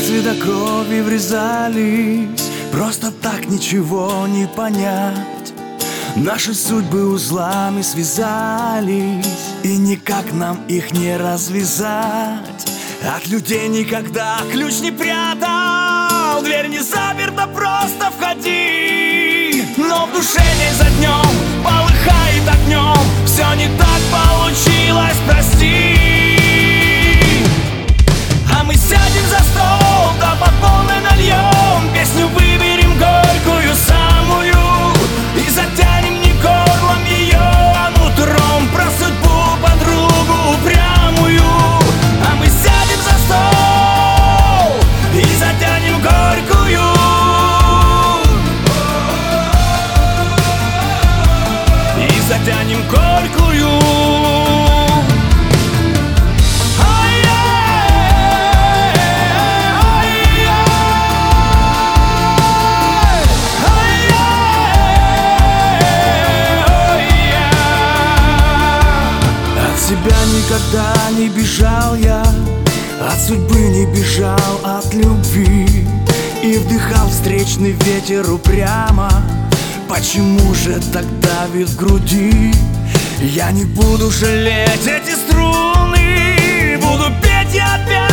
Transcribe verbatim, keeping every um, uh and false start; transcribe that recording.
Пальцы до крови врезались, просто так ничего не понять. Наши судьбы узлами связались, и никак нам их не развязать. От людей никогда ключ не прятал, дверь не заперта, просто входи. Но в душе день за днем полыхает огнем, все не так получилось, прости. А мы сядем за стол, да по полной нальем, песню выберем горькую самую и затянем не горлом ее, а нутром про судьбу подругу упрямую. А мы сядем за стол и затянем горькую, и затянем горькую. От себя никогда не бежал я, от судьбы не бежал, от любви, и вдыхал встречный ветер упрямо. Почему же так давит в груди? Я не буду жалеть эти струны, буду петь я опять.